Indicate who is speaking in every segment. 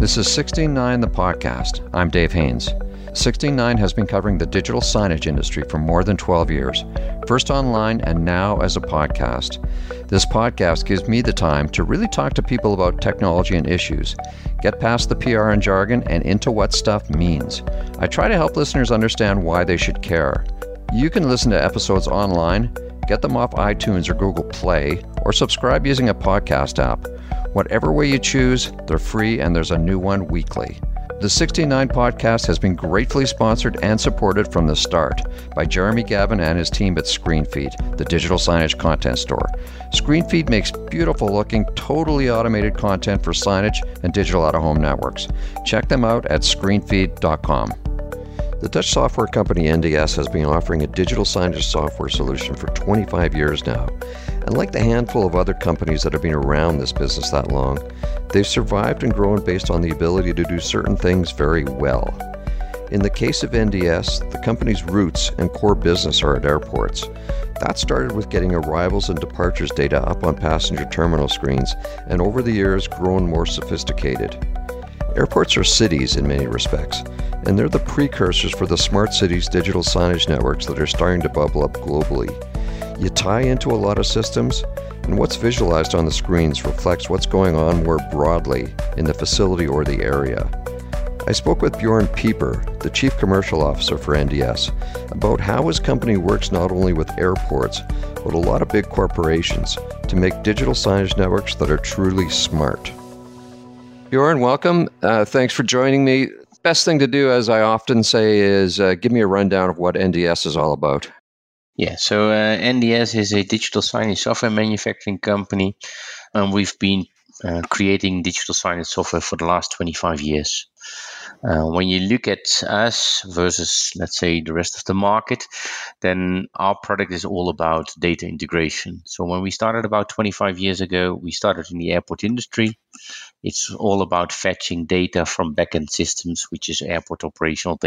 Speaker 1: This is 169 the podcast. I'm Dave Haynes. 169 has been covering the digital signage industry for more than 12 years, first online and now as a podcast. This podcast gives me the time to really talk to people about technology and issues, get past the PR and jargon and into what stuff means. I try to help listeners understand why they should care. You can listen to episodes online, get them off iTunes or Google Play, or subscribe using a podcast app. Whatever way you choose, they're free and there's a new one weekly. The 69 podcast has been gratefully sponsored and supported from the start by Jeremy Gavin and his team at ScreenFeed, the digital signage content store. ScreenFeed makes beautiful looking, totally automated content for signage and digital out-of-home networks. Check them out at screenfeed.com. The Dutch software company NDS has been offering a digital signage software solution for 25 years now. And like the handful of other companies that have been around this business that long, they've survived and grown based on the ability to do certain things very well. In the case of NDS, the company's roots and core business are at airports. That started with getting arrivals and departures data up on passenger terminal screens, and over the years grown more sophisticated. Airports are cities in many respects, and they're the precursors for the smart cities digital signage networks that are starting to bubble up globally. You tie into a lot of systems, and what's visualized on the screens reflects what's going on more broadly in the facility or the area. I spoke with Bjorn Pieper, the Chief Commercial Officer for NDS, about how his company works not only with airports, but a lot of big corporations to make digital signage networks that are truly smart. Bjorn, welcome. Thanks for joining me. Best thing to do, as I often say, is give me a rundown of what NDS is all about.
Speaker 2: Yeah, so NDS is a digital signage software manufacturing company, and we've been creating digital signage software for the last 25 years. When you look at us versus, let's say, the rest of the market, then our product is all about data integration. So when we started about 25 years ago, we started in the airport industry. It's all about fetching data from backend systems, which is airport operational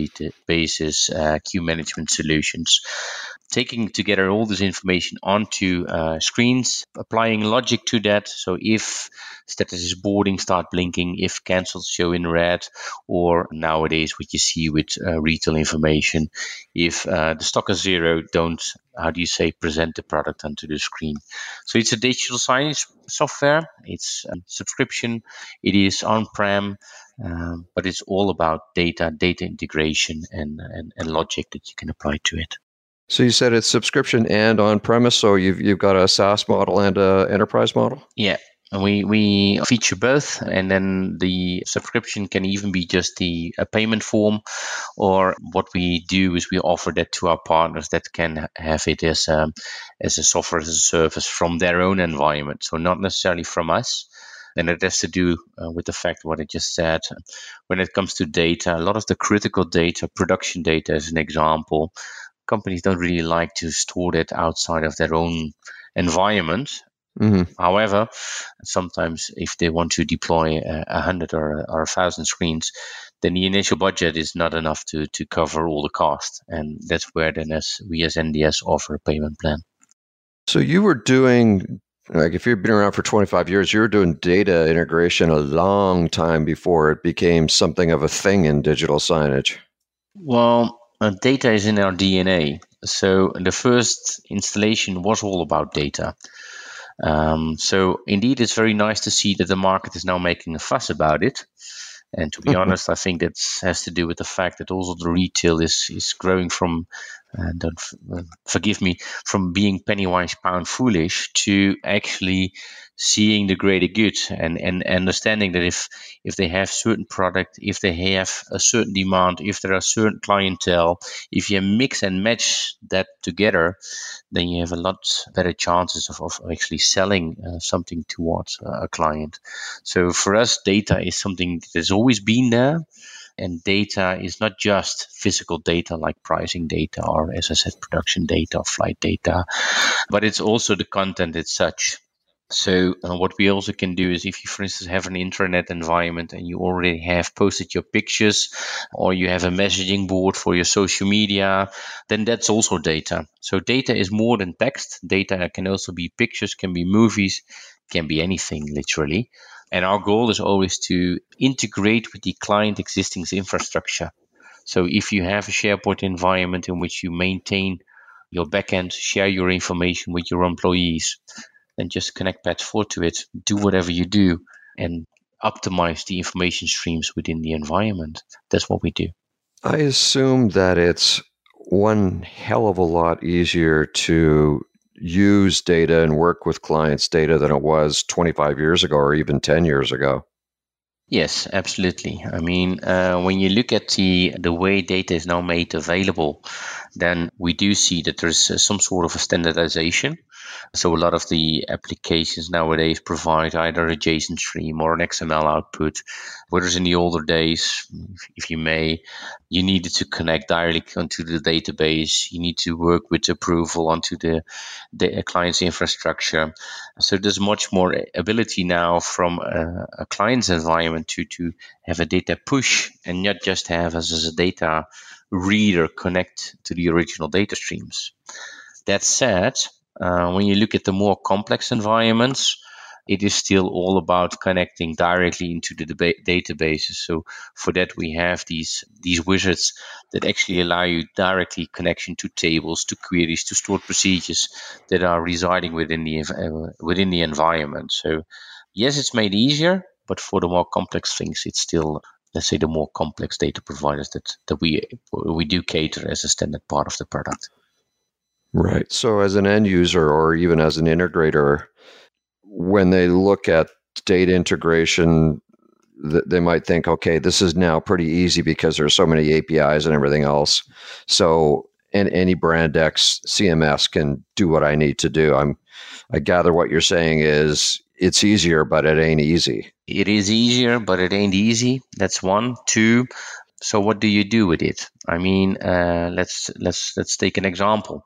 Speaker 2: databases, queue management solutions. Taking together all this information onto screens, applying logic to that. So if status is boarding, start blinking, if cancelled, show in red, or nowadays what you see with retail information, if the stock is zero, don't, present the product onto the screen. So it's a digital signage software. It's a subscription. It is on-prem, but it's all about data integration and logic that you can apply to it.
Speaker 1: So you said it's subscription and on-premise, so you've got a SaaS model and an enterprise model?
Speaker 2: Yeah, and we feature both, and then the subscription can even be just a payment form, or what we do is we offer that to our partners that can have it as a software as a service from their own environment, so not necessarily from us. And it has to do with the fact what I just said. When it comes to data, a lot of the critical data, production data as an example, companies don't really like to store that outside of their own environment. Mm-hmm. However, sometimes if they want to deploy 100 or 1,000 screens, then the initial budget is not enough to cover all the cost. And that's where then we as NDS offer a payment plan.
Speaker 1: So you were doing, like if you've been around for 25 years, you were doing data integration a long time before it became something of a thing in digital signage.
Speaker 2: Well, data is in our DNA. So the first installation was all about data. So indeed, it's very nice to see that the market is now making a fuss about it. And to be honest, I think that has to do with the fact that also the retail is growing from, forgive me, from being penny wise, pound foolish to actually seeing the greater good and understanding that if they have certain product, if they have a certain demand, if there are certain clientele, if you mix and match that together, then you have a lot better chances of actually selling something towards a client. So for us, data is something that has always been there. And data is not just physical data like pricing data or, as I said, production data or flight data, but it's also the content as such. So what we also can do is if you, for instance, have an intranet environment and you already have posted your pictures or you have a messaging board for your social media, then that's also data. So data is more than text. Data can also be pictures, can be movies, can be anything literally. And our goal is always to integrate with the client existing infrastructure. So if you have a SharePoint environment in which you maintain your backend, share your information with your employees, then just connect PAD4 to it, do whatever you do, and optimize the information streams within the environment. That's what we do.
Speaker 1: I assume that it's one hell of a lot easier to use data and work with clients' data than it was 25 years ago or even 10 years ago.
Speaker 2: Yes, absolutely. I mean, when you look at the way data is now made available, then we do see that there's some sort of a standardization. So a lot of the applications nowadays provide either a JSON stream or an XML output. Whereas in the older days, if you may, you needed to connect directly onto the database. You need to work with approval onto the client's infrastructure. So there's much more ability now from a client's environment to have a data push and not just have as a data reader connect to the original data streams. That said, when you look at the more complex environments, it is still all about connecting directly into the databases. So for that, we have these wizards that actually allow you directly connection to tables, to queries, to stored procedures that are residing within the environment. So yes, it's made easier, but for the more complex things, it's still, let's say, the more complex data providers that we do cater as a standard part of the product.
Speaker 1: Right. So as an end user or even as an integrator, when they look at data integration, they might think, okay, this is now pretty easy because there's so many APIs and everything else. So any brand X CMS can do what I need to do. I gather what you're saying is it's easier, but it ain't easy.
Speaker 2: It is easier, but it ain't easy. That's one. Two. So what do you do with it? I mean, let's take an example.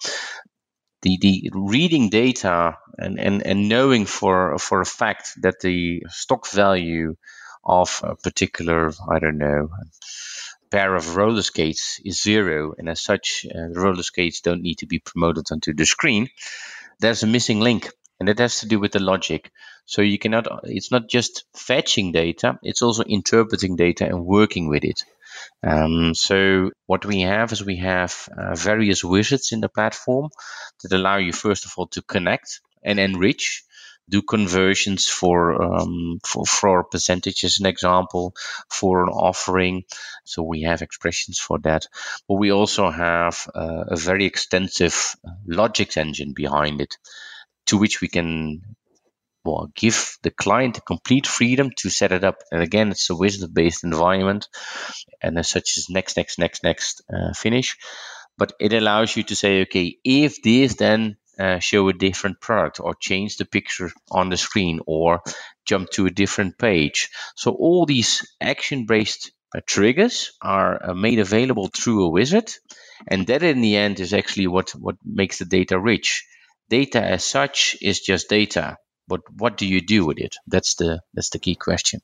Speaker 2: The reading data and knowing for a fact that the stock value of a particular, I don't know, pair of roller skates is 0, and as such, the roller skates don't need to be promoted onto the screen. There's a missing link, and that has to do with the logic. So you cannot. It's not just fetching data; it's also interpreting data and working with it. So what we have is various wizards in the platform that allow you, first of all, to connect and enrich, do conversions for percentage as an example, for an offering. So we have expressions for that. But we also have a very extensive logic engine behind it, to which we can give the client complete freedom to set it up. And again, it's a wizard-based environment, and as such is next, finish. But it allows you to say, okay, if this, then show a different product, or change the picture on the screen, or jump to a different page. So all these action-based triggers are made available through a wizard, and that in the end is actually what makes the data rich. Data as such is just data. But what do you do with it? That's the key question.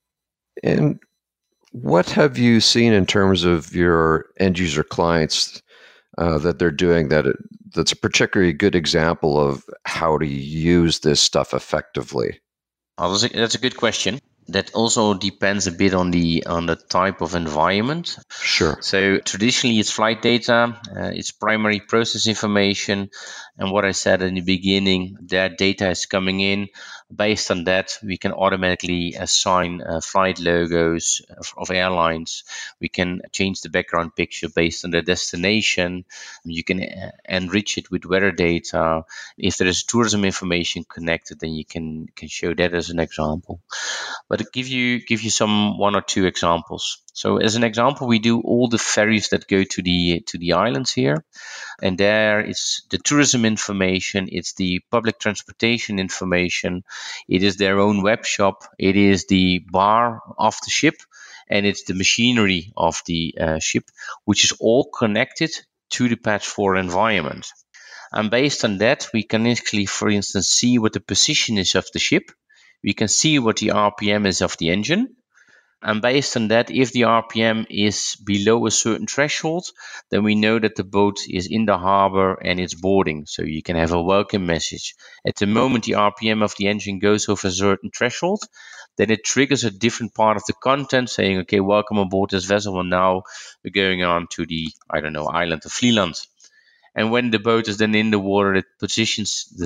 Speaker 1: And what have you seen in terms of your end user clients that they're doing that's a particularly good example of how to use this stuff effectively?
Speaker 2: That's a good question. That also depends a bit on the type of environment.
Speaker 1: Sure.
Speaker 2: So traditionally, it's flight data, it's primary process information, and what I said in the beginning, that data is coming in. Based on that, we can automatically assign flight logos of airlines. We can change the background picture based on the destination. You can enrich it with weather data. If there is tourism information connected, then you can show that as an example. But to give you some one or two examples. So as an example, we do all the ferries that go to the islands here, and there it's the tourism information, it's the public transportation information, it is their own web shop, it is the bar of the ship, and it's the machinery of the ship, which is all connected to the PAD4 environment. And based on that, we can actually, for instance, see what the position is of the ship. We can see what the RPM is of the engine. And based on that, if the RPM is below a certain threshold, then we know that the boat is in the harbor and it's boarding. So you can have a welcome message. At the moment the RPM of the engine goes over a certain threshold, then it triggers a different part of the content saying, okay, welcome aboard this vessel, and now we're going on to the, island of Vlieland. And when the boat is then in the water, it positions the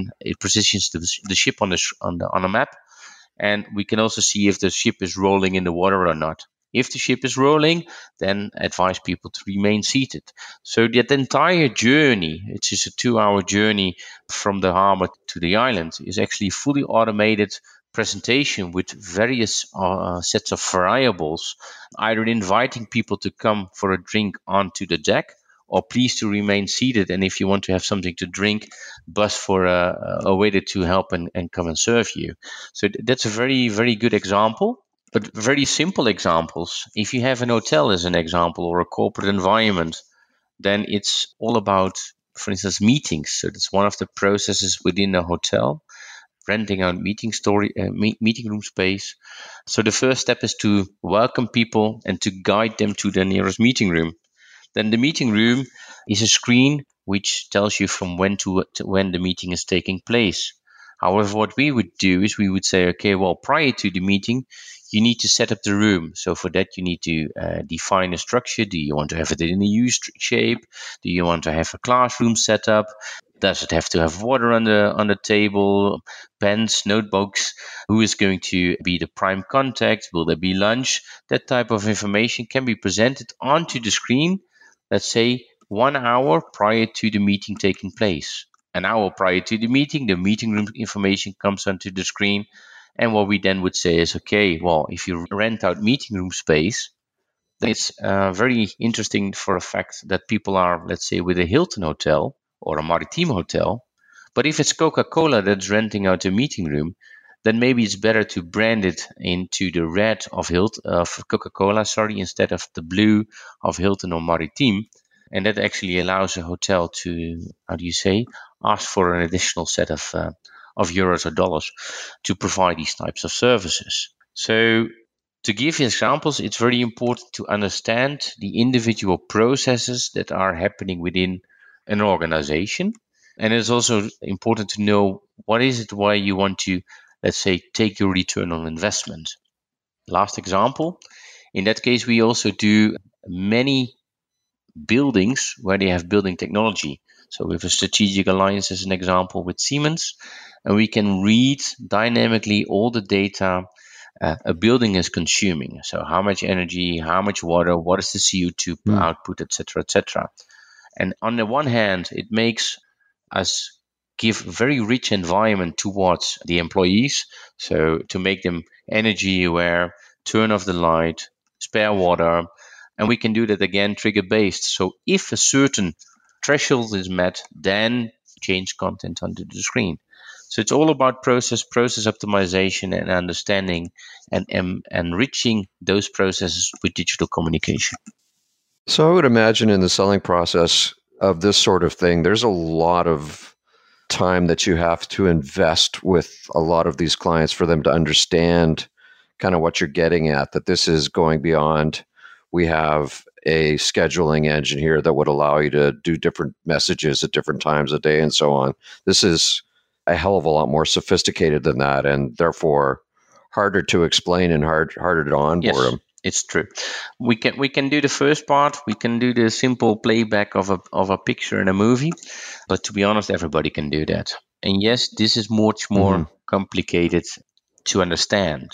Speaker 2: ship on a map, and we can also see if the ship is rolling in the water or not. If the ship is rolling, then advise people to remain seated. So that entire journey, it's just a 2-hour journey from the harbor to the island, is actually fully automated presentation with various sets of variables, either inviting people to come for a drink onto the deck, or please to remain seated. And if you want to have something to drink, buzz for a waiter to help and come and serve you. So that's a very, very good example. But very simple examples. If you have an hotel as an example, or a corporate environment, then it's all about, for instance, meetings. So that's one of the processes within a hotel, renting out meeting room space. So the first step is to welcome people and to guide them to their nearest meeting room. Then the meeting room is a screen which tells you from when to when the meeting is taking place. However, what we would do is we would say, okay, well, prior to the meeting, you need to set up the room. So for that, you need to define a structure. Do you want to have it in a U shape? Do you want to have a classroom set up? Does it have to have water on the table, pens, notebooks? Who is going to be the prime contact? Will there be lunch? That type of information can be presented onto the screen, let's say 1 hour prior to the meeting taking place. An hour prior to the meeting room information comes onto the screen. And what we then would say is, okay, well, if you rent out meeting room space, then it's very interesting for a fact that people are, let's say, with a Hilton hotel or a Maritime hotel. But if it's Coca-Cola that's renting out a meeting room, then maybe it's better to brand it into the red of Coca-Cola, instead of the blue of Hilton or Maritime. And that actually allows a hotel to, ask for an additional set of euros or dollars to provide these types of services. So to give you examples, it's very important to understand the individual processes that are happening within an organization. And it's also important to know what is it why you want to, let's say, take your return on investment. Last example, in that case, we also do many buildings where they have building technology. So we have a strategic alliance as an example with Siemens, and we can read dynamically all the data a building is consuming. So how much energy, how much water, what is the CO2 output, etc., etc. And on the one hand, it makes us give very rich environment towards the employees. So to make them energy aware, turn off the light, spare water, and we can do that again trigger based. So if a certain threshold is met, then change content onto the screen. So it's all about process optimization and understanding and enriching those processes with digital communication.
Speaker 1: So I would imagine in the selling process of this sort of thing, there's a lot of time that you have to invest with a lot of these clients for them to understand kind of what you're getting at, that this is going beyond, we have a scheduling engine here that would allow you to do different messages at different times of day and so on. This is a hell of a lot more sophisticated than that, and therefore harder to explain and harder to onboard them.
Speaker 2: It's true. We can do the first part. We can do the simple playback of a picture in a movie, but to be honest, everybody can do that. And yes, this is much more complicated to understand.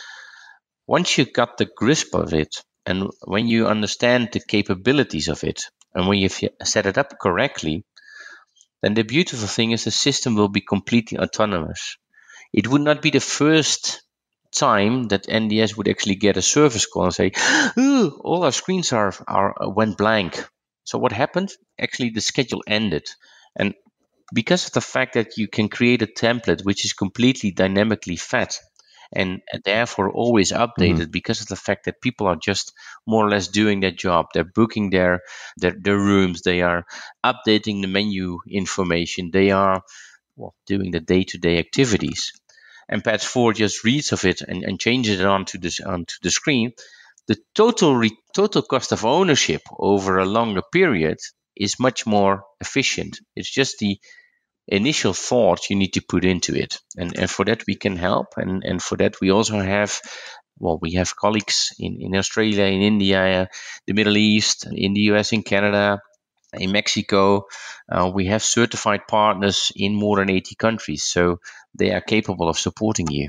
Speaker 2: Once you got the grasp of it, and when you understand the capabilities of it, and when you've set it up correctly, then the beautiful thing is the system will be completely autonomous. It would not be the first time that NDS would actually get a service call and say, "Ooh, all our screens went blank." So what happened? Actually, the schedule ended. And because of the fact that you can create a template which is completely dynamically fed and therefore always updated, because of the fact that people are just more or less doing their job. They're booking their rooms. They are updating the menu information. They are doing the day-to-day activities. And Patch 4 just reads of it and changes it onto the screen. The total cost of ownership over a longer period is much more efficient. It's just the initial thought you need to put into it. And for that, we can help. And for that, we also have, we have colleagues in Australia, in India, the Middle East, in the US, in Canada, in Mexico. We have certified partners in more than 80 countries. So they are capable of supporting you.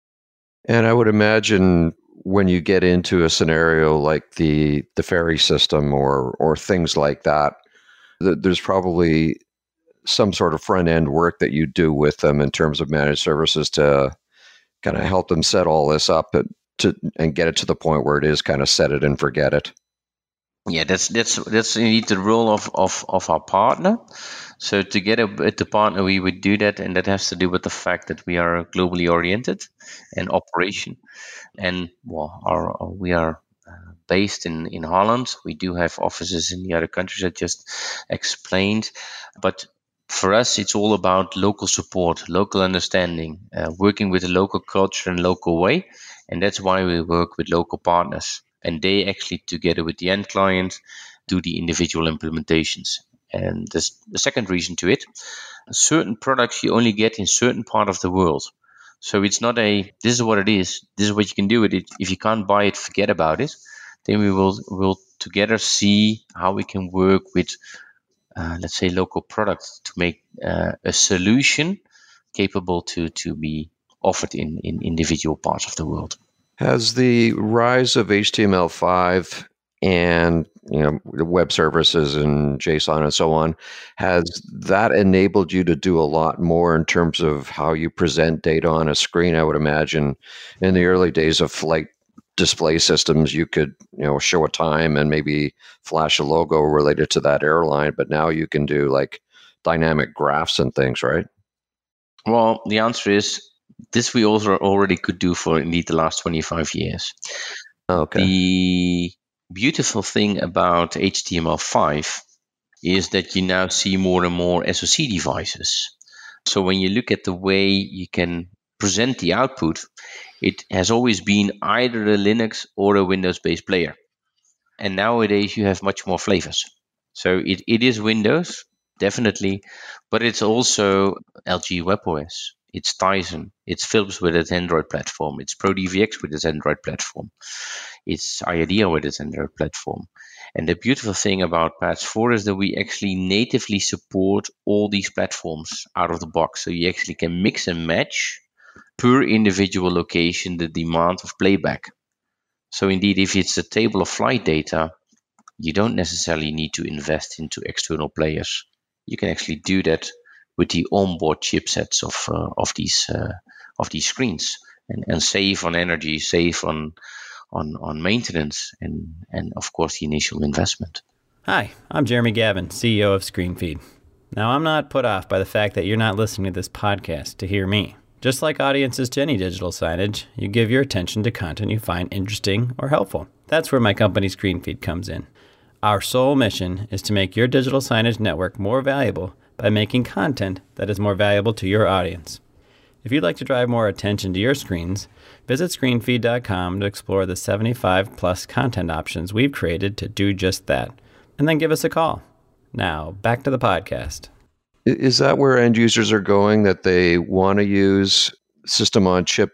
Speaker 1: And I would imagine when you get into a scenario like the ferry system or things like that, there's probably some sort of front end work that you do with them in terms of managed services to kind of help them set all this up and get it to the point where it is kind of set it and forget it.
Speaker 2: Yeah, that's indeed the role of our partner. So together with the partner, we would do that, and that has to do with the fact that we are globally oriented and operation, and we are based in Holland. We do have offices in the other countries I just explained, but for us, it's all about local support, local understanding, working with the local culture and local way, and that's why we work with local partners. And they actually, together with the end client, do the individual implementations. And the second reason to it, certain products you only get in certain part of the world. So it's not this is what it is, this is what you can do with it. If you can't buy it, forget about it. Then we'll together see how we can work with, let's say, local products to make a solution capable to be offered in individual parts of the world.
Speaker 1: Has the rise of HTML5 and web services and JSON and so on, has that enabled you to do a lot more in terms of how you present data on a screen? I would imagine in the early days of flight display systems, you could show a time and maybe flash a logo related to that airline, but now you can do like dynamic graphs and things, right?
Speaker 2: Well, the answer is this we also already could do for indeed the last 25 years.
Speaker 1: Okay.
Speaker 2: The beautiful thing about HTML5 is that you now see more and more SoC devices. So when you look at the way you can present the output, it has always been either a Linux or a Windows-based player. And nowadays you have much more flavors. So it is Windows, definitely, but it's also LG WebOS. It's Tizen, it's Philips with its Android platform, it's ProDVX with its Android platform, it's IDEA with its Android platform. And the beautiful thing about Patch 4 is that we actually natively support all these platforms out of the box. So you actually can mix and match per individual location the demand of playback. So indeed, if it's a table of flight data, you don't necessarily need to invest into external players. You can actually do that with the onboard chipsets of these screens, and save on energy, save on maintenance, and of course the initial investment.
Speaker 3: Hi, I'm Jeremy Gavin, CEO of ScreenFeed. Now, I'm not put off by the fact that you're not listening to this podcast to hear me. Just like audiences to any digital signage, you give your attention to content you find interesting or helpful. That's where my company ScreenFeed comes in. Our sole mission is to make your digital signage network more valuable by making content that is more valuable to your audience. If you'd like to drive more attention to your screens, visit screenfeed.com to explore the 75-plus content options we've created to do just that. And then give us a call. Now, back to the podcast.
Speaker 1: Is that where end users are going, that they want to use system-on-chip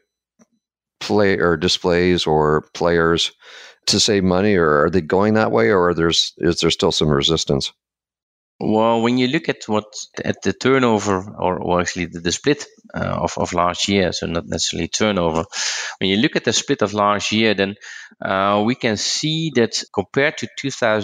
Speaker 1: play or displays or players to save money, or are they going that way, or is there still some resistance?
Speaker 2: Well, when you look at the turnover, or actually the split of last year, so not necessarily turnover, when you look at the split of last year, then we can see that compared to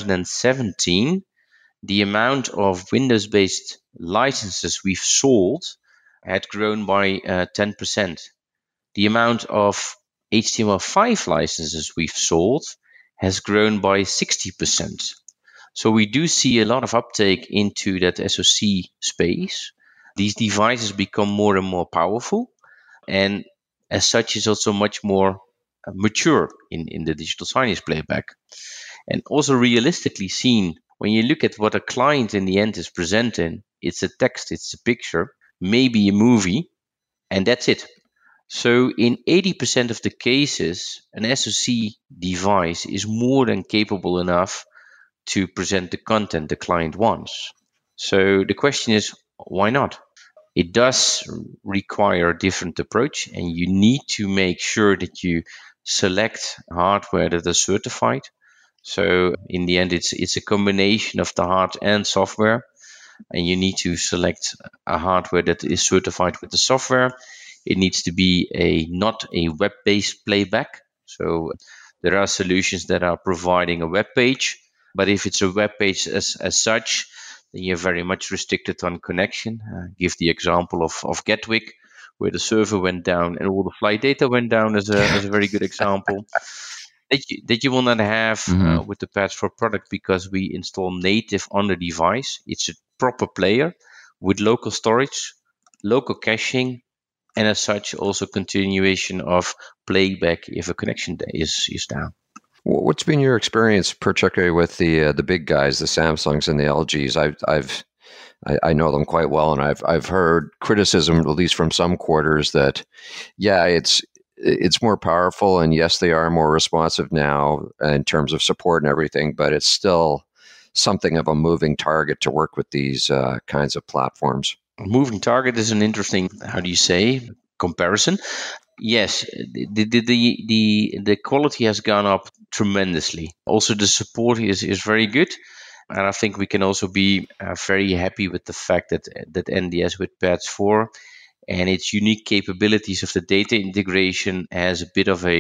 Speaker 2: 2017, the amount of Windows-based licenses we've sold had grown by 10%. The amount of HTML5 licenses we've sold has grown by 60%. So we do see a lot of uptake into that SoC space. These devices become more and more powerful, and as such is also much more mature in the digital signage playback. And also realistically seen, when you look at what a client in the end is presenting, it's a text, it's a picture, maybe a movie, and that's it. So in 80% of the cases, an SoC device is more than capable enough to present the content the client wants. So the question is, why not? It does require a different approach, and you need to make sure that you select hardware that is certified. So in the end, it's a combination of the hard and software, and you need to select a hardware that is certified with the software. It needs to be not a web-based playback. So there are solutions that are providing a web page, but if it's a web page as such, then you're very much restricted on connection. Give the example of Gatwick, where the server went down and all the flight data went down as a very good example. That you will not have with the Pads 4 product, because we install native on the device. It's a proper player with local storage, local caching, and as such also continuation of playback if a connection is down.
Speaker 1: What's been your experience, particularly with the big guys, the Samsungs and the LGs? I know them quite well, and I've heard criticism, at least from some quarters, that it's more powerful, and yes, they are more responsive now in terms of support and everything, but it's still something of a moving target to work with these kinds of platforms.
Speaker 2: Moving target is an interesting, comparison. Yes, the quality has gone up tremendously. Also, the support is very good. And I think we can also be very happy with the fact that NDS with Pads 4 and its unique capabilities of the data integration has a bit of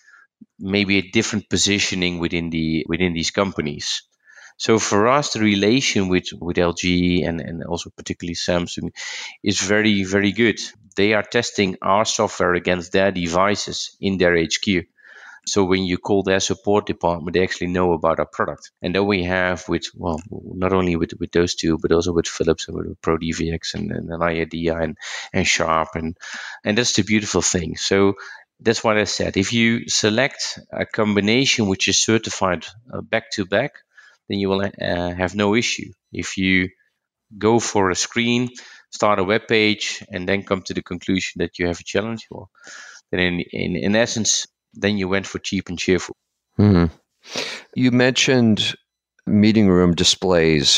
Speaker 2: maybe a different positioning within these companies. So for us, the relation with LG and also particularly Samsung is very, very good. They are testing our software against their devices in their HQ. So when you call their support department, they actually know about our product. And then we have not only with those two, but also with Philips and with ProDVX and IADIA and Sharp. And that's the beautiful thing. So that's what I said. If you select a combination which is certified back to back, then you will have no issue. If you go for a screen, start a web page, and then come to the conclusion that you have a challenge, well, then in essence, then you went for cheap and cheerful.
Speaker 1: Mm-hmm. You mentioned meeting room displays.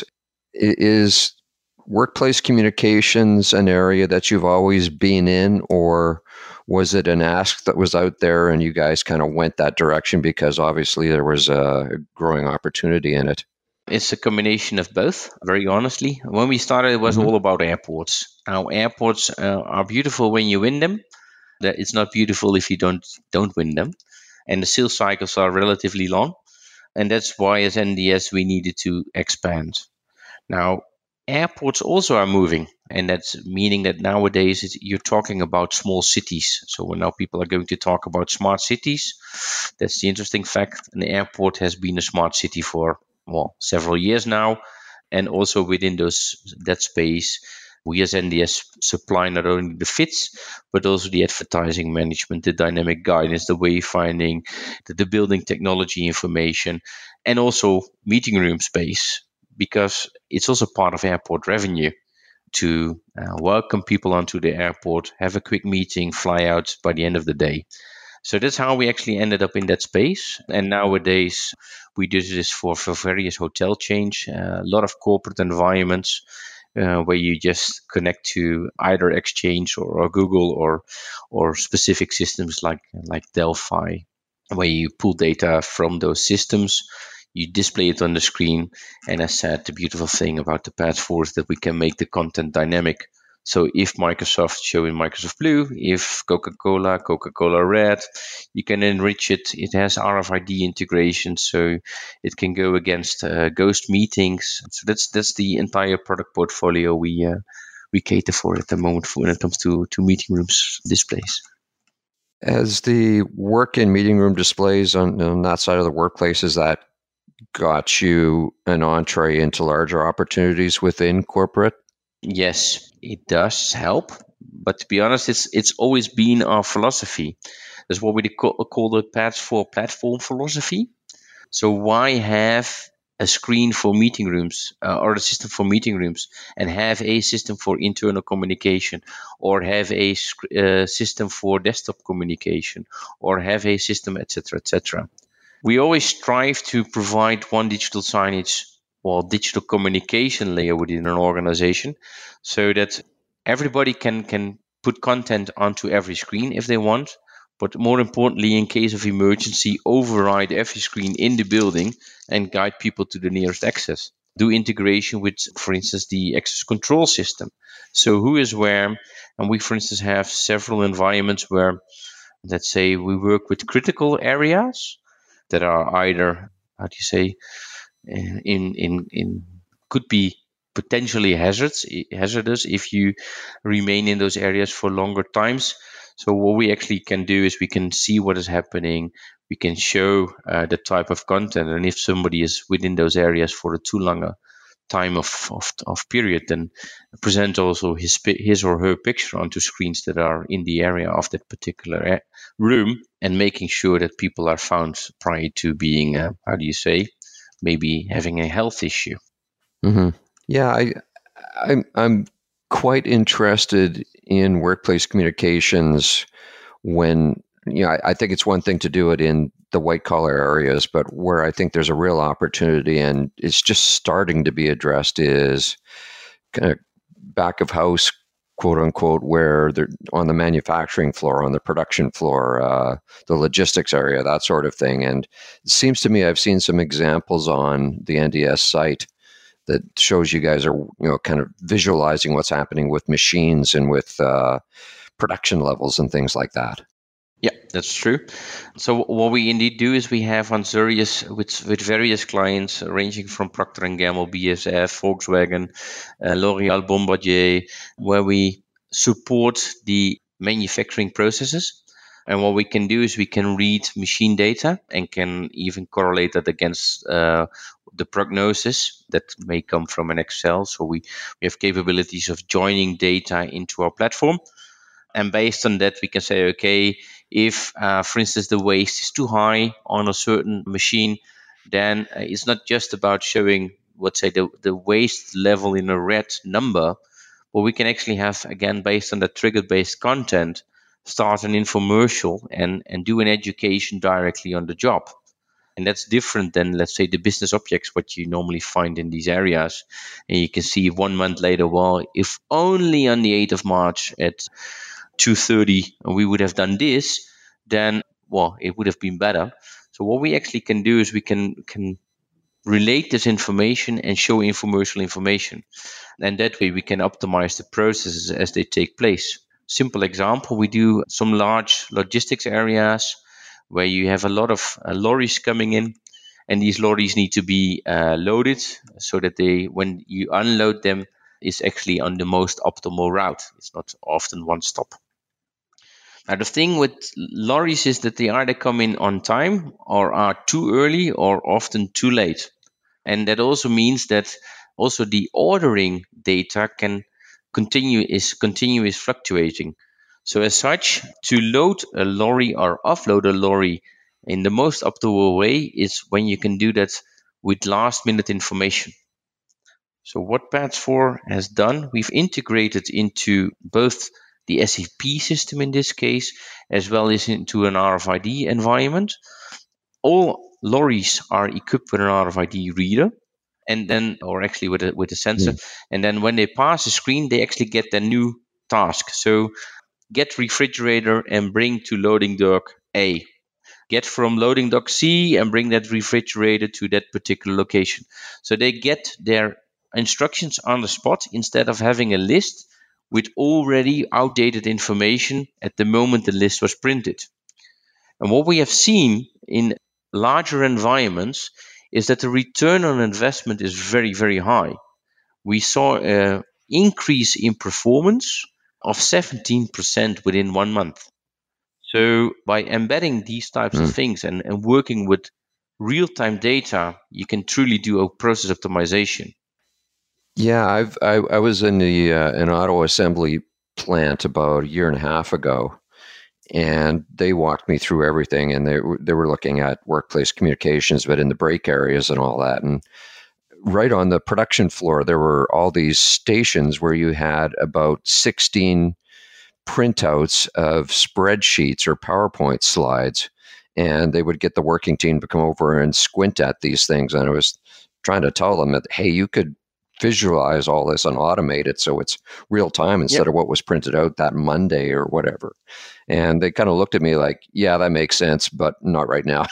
Speaker 1: Is workplace communications an area that you've always been in, or was it an ask that was out there and you guys kind of went that direction because obviously there was a growing opportunity in it?
Speaker 2: It's a combination of both, very honestly. When we started, it was all about airports. Now, airports are beautiful when you win them. It's not beautiful if you don't win them. And the sales cycles are relatively long. And that's why as NDS we needed to expand. Now, airports also are moving. And that's meaning that nowadays you're talking about small cities. So now people are going to talk about smart cities. That's the interesting fact. And the airport has been a smart city for several years now. And also within that space, we as NDS supply not only the fits, but also the advertising management, the dynamic guidance, the wayfinding, the building technology information, and also meeting room space, because it's also part of airport revenue to welcome people onto the airport, have a quick meeting, fly out by the end of the day. So that's how we actually ended up in that space. And nowadays, we do this for various hotel chains, a lot of corporate environments, where you just connect to either Exchange or Google or specific systems like Delphi, where you pull data from those systems, you display it on the screen. And as said, the beautiful thing about the Pads 4 is that we can make the content dynamic. So if Microsoft show in Microsoft Blue, if Coca-Cola Red, you can enrich it. It has RFID integration, so it can go against ghost meetings. So that's the entire product portfolio we cater for at the moment when it comes to meeting rooms displays.
Speaker 1: As the work in meeting room displays on that side of the workplace, has that got you an entree into larger opportunities within corporate?
Speaker 2: Yes, it does help, but to be honest, it's always been our philosophy. That's what we call the Pads 4 platform philosophy. So why have a screen for meeting rooms or a system for meeting rooms, and have a system for internal communication, or have a system for desktop communication, or have a system, etc., etc. We always strive to provide one digital signage or digital communication layer within an organization, so that everybody can put content onto every screen if they want, but more importantly, in case of emergency, override every screen in the building and guide people to the nearest access. Do integration with, for instance, the access control system. So who is where? And we, for instance, have several environments where, let's say, we work with critical areas that are either, how do you say, in could be potentially hazardous if you remain in those areas for longer times. So what we actually can do is we can see what is happening. We can show the type of content, and if somebody is within those areas for a too long a time of period, then present also his or her picture onto screens that are in the area of that particular room, and making sure that people are found prior to being, how do you say, maybe having a health issue.
Speaker 1: Mm-hmm. Yeah, I'm quite interested in workplace communications when, I think it's one thing to do it in the white collar areas, but where I think there's a real opportunity and it's just starting to be addressed is kind of back of house, quote unquote, where they're on the manufacturing floor, on the production floor, the logistics area, that sort of thing. And it seems to me I've seen some examples on the NDS site that shows you guys are, kind of visualizing what's happening with machines and with production levels and things like that.
Speaker 2: Yeah, that's true. So what we indeed do is we have on Zurius with various clients ranging from Procter & Gamble, BASF, Volkswagen, L'Oréal, Bombardier, where we support the manufacturing processes. And what we can do is we can read machine data and can even correlate that against the prognosis that may come from an Excel. So we have capabilities of joining data into our platform. And based on that, we can say, okay, if, for instance, the waste is too high on a certain machine, then it's not just about showing, let's say, the waste level in a red number, but we can actually have, again, based on the trigger-based content, start an infomercial and do an education directly on the job. And that's different than, let's say, the business objects, what you normally find in these areas. And you can see 1 month later, well, if only on the 8th of March at 2:30 we would have done this, then, well, it would have been better. So what we actually can do is we can relate this information and show infomercial information. And that way we can optimize the processes as they take place. Simple example, we do some large logistics areas where you have a lot of lorries coming in, and these lorries need to be loaded so that when you unload them, is actually on the most optimal route. It's not often one stop. Now, the thing with lorries is that they either come in on time or are too early or often too late. And that also means that also the ordering data is continuously fluctuating. So as such, to load a lorry or offload a lorry in the most optimal way is when you can do that with last minute information. So what PADS4 has done, we've integrated into both the SAP system in this case, as well as into an RFID environment. All lorries are equipped with an RFID reader, and then, or actually with a sensor. And then when they pass the screen, they actually get their new task. So get refrigerator and bring to loading dock A. Get from loading dock C and bring that refrigerator to that particular location. So they get their instructions on the spot instead of having a list with already outdated information at the moment the list was printed. And what we have seen in larger environments is that the return on investment is very, very high. We saw an increase in performance of 17% within 1 month. So by embedding these types of things and working with real-time data, you can truly do a process optimization.
Speaker 1: Yeah, I was in an auto assembly plant about a year and a half ago, and they walked me through everything, and they were looking at workplace communications, but in the break areas and all that. And right on the production floor, there were all these stations where you had about 16 printouts of spreadsheets or PowerPoint slides, and they would get the working team to come over and squint at these things. And I was trying to tell them that, hey, you could visualize all this and automate it so it's real time instead of what was printed out that Monday or whatever. And they kind of looked at me like, yeah, that makes sense, but not right now.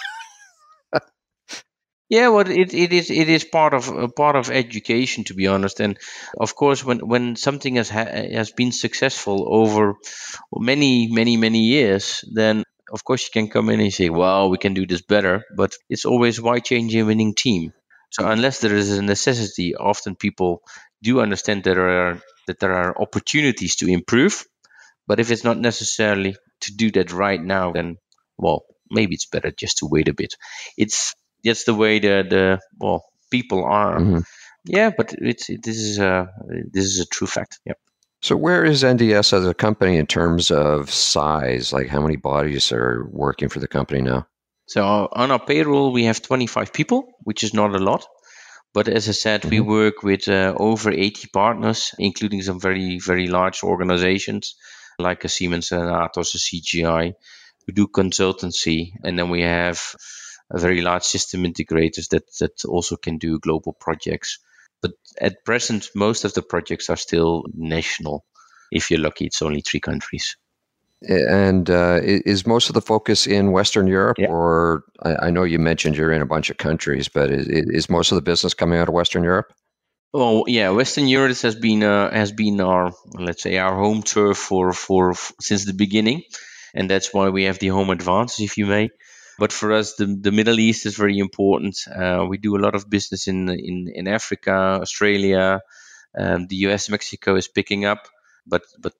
Speaker 2: Yeah, well, it is part of education, to be honest. And of course, when something has been successful over many years, then of course you can come in and say, well, we can do this better. But it's always why change a winning team. So unless there is a necessity, often people do understand that there are opportunities to improve. But if it's not necessarily to do that right now, then well, maybe it's better just to wait a bit. That's the way the people are. Mm-hmm. Yeah, but this is a true fact. Yeah.
Speaker 1: So where is NDS as a company in terms of size? Like how many bodies are working for the company now?
Speaker 2: So on our payroll, we have 25 people, which is not a lot. But as I said, we work with over 80 partners, including some very, very large organizations like a Siemens and Atos, a CGI. We do consultancy, and then we have a very large system integrators that also can do global projects. But at present, most of the projects are still national. If you're lucky, it's only 3 countries.
Speaker 1: And is most of the focus in Western Europe? Yeah. Or I know you mentioned you're in a bunch of countries, but is most of the business coming out of Western Europe?
Speaker 2: Oh yeah, Western Europe has been our, let's say, our home turf for since the beginning, and that's why we have the home advantage, if you may. But for us, the Middle East is very important. We do a lot of business in Africa, Australia, the US, Mexico is picking up. But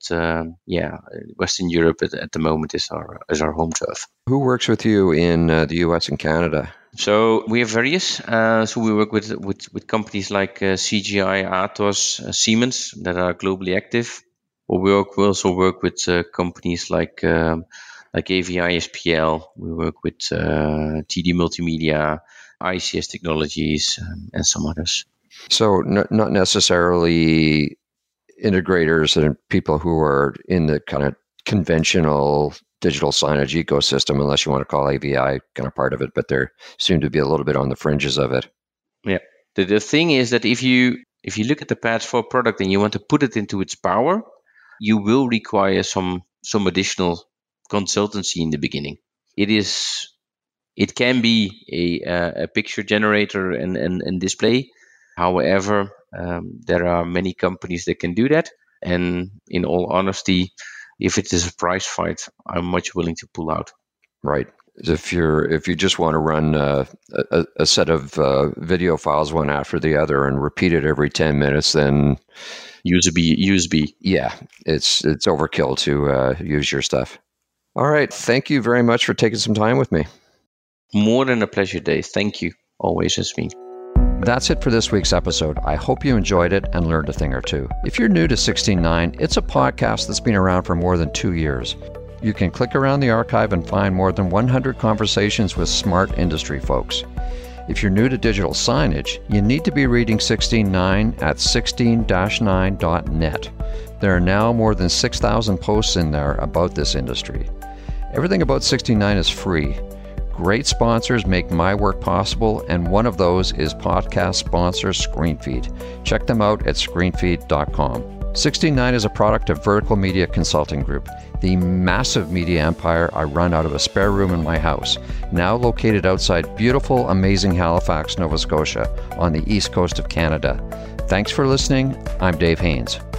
Speaker 2: Western Europe at the moment is our home turf.
Speaker 1: Who works with you in the US and Canada?
Speaker 2: So we have various. So we work with companies like CGI, Atos, Siemens that are globally active. Or we also work with companies like AVI SPL. We work with TD Multimedia, ICS Technologies, and some others.
Speaker 1: So not necessarily integrators and people who are in the kind of conventional digital signage ecosystem, unless you want to call AVI kind of part of it, but they seem to be a little bit on the fringes of it.
Speaker 2: Yeah. The thing is that if you look at the PADS4 product and you want to put it into its power, you will require some additional consultancy in the beginning. It can be a picture generator and display. However, there are many companies that can do that. And in all honesty, if it is a price fight, I'm much willing to pull out.
Speaker 1: Right. If you just want to run a set of video files one after the other and repeat it every 10 minutes, then
Speaker 2: USB.
Speaker 1: Yeah, it's overkill to use your stuff. All right. Thank you very much for taking some time with me.
Speaker 2: More than a pleasure, Dave. Thank you. Always has been.
Speaker 1: That's it for this week's episode. I hope you enjoyed it and learned a thing or two. If you're new to 16.9, it's a podcast that's been around for more than 2 years. You can click around the archive and find more than 100 conversations with smart industry folks. If you're new to digital signage, you need to be reading 16.9 at 16-9.net. There are now more than 6,000 posts in there about this industry. Everything about 16.9 is free. Great sponsors make my work possible, and one of those is podcast sponsor ScreenFeed. Check them out at screenfeed.com. 16.9 is a product of Vertical Media Consulting Group, the massive media empire I run out of a spare room in my house, now located outside beautiful, amazing Halifax, Nova Scotia, on the east coast of Canada. Thanks for listening. I'm Dave Haynes.